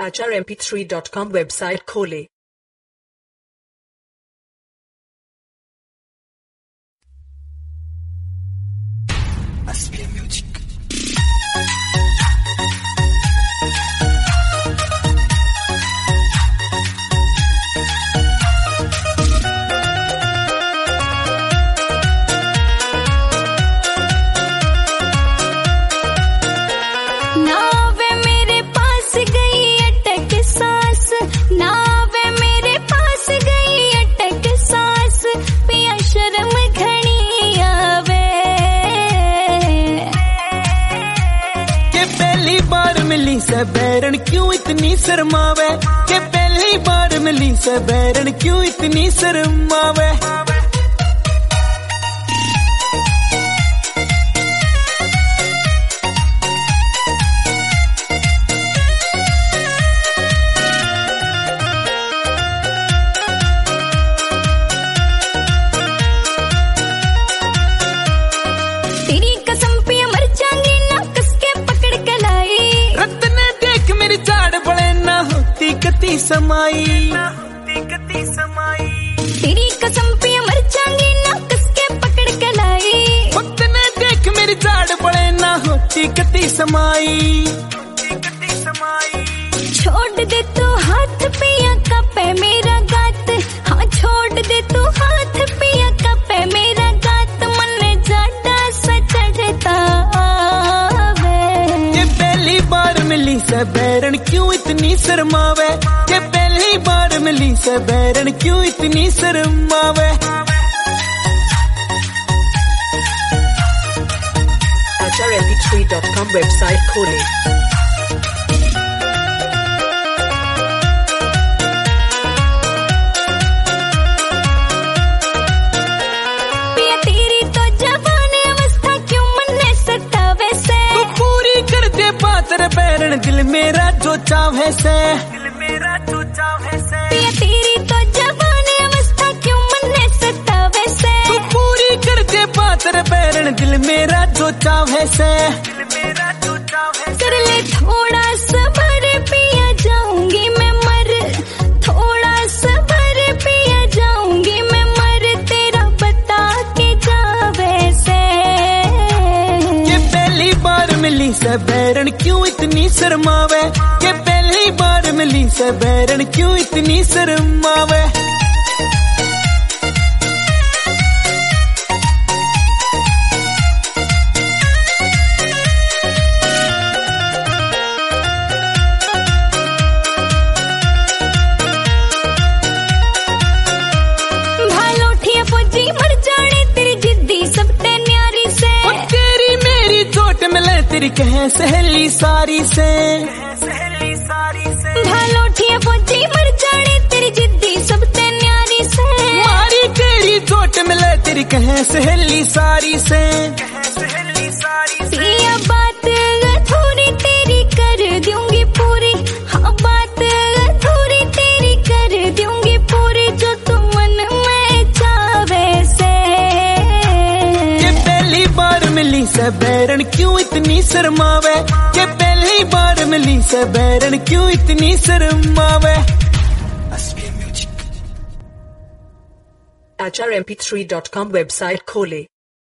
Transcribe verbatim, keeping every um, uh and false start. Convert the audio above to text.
H R M P three dot com website खोलें। मिली से बैरन क्यों इतनी शर्मावे, के पहली बार मिली से बैरन क्यों इतनी शर्मावे। तेरी कसम पे मर जाऊंगी ना कसके पकड़ के लाई, रत ने देख मेरी झाड़ बड़े ना होती कती समाई, कती समाई। तेरी कसम पे मर जाऊंगी ना कसके पकड़ के लाई, वक्त ने देख मेरी झाड़ बड़े ना होती कती समाई, कती समाई। छोड़ दे तू हाथ पिया का पे मेरा गात, हाँ छोड़ दे तू हाथ पिया का पे मेरा गात, मन जाता सचड़ता आवे। ये पहली बार मिली से बैरन क्यों इतनी शर्मावे, ये पहली बार मिली से बैरन क्यों इतनी शर्मावे। H R M P three dot com website खोलें। पिया तेरी तो जवान अवस्था क्यों मन सतावे से, तू पूरी कर दे बात रे बैरन दिल मेरा जो चाहे से, दिल मेरा जो चाहे से। पिया तेरी तो जवान अवस्था क्यों मन सतावे से, तू पूरी कर दे बात रे बैरन दिल मेरा जो चाहे से, दिल मेरा जो चाहे से। कर ले थोड़ा सबर पिया जाऊंगी मैं मर, थोड़ा सबर पिया जाऊंगी मैं मर, तेरा बता के जावे से। ये पहली बार मिली से बैरन क्यों इतनी शर्मावे, ये पहली बार मिली से बैरन क्यों इतनी शर्मावे। फौजी मर जाने तेरी जिद्दी सब ते न्यारी से, और तेरी मेरी चोट मिले तेरी कहे सहेली सारी से, सहेली सारी से। भालोठिया फौजी मर जाने तेरी जिद्दी सब ते न्यारी से, मारी तेरी चोट मिले तेरी कहे सहेली सारी से, सहेली सारी से। पिया बात अधूरी तेरी कर दूंगी पूरी, हाँ बात अधूरी तेरी कर दूंगी पूरी, जो तू मन में चावे से। ये पहली बार मिली से बैरन क्यों इतनी शर्मावे, ये पहली बार मिली से बैरन क्यों इतनी शर्मावे। H R M P three dot com website खोलें।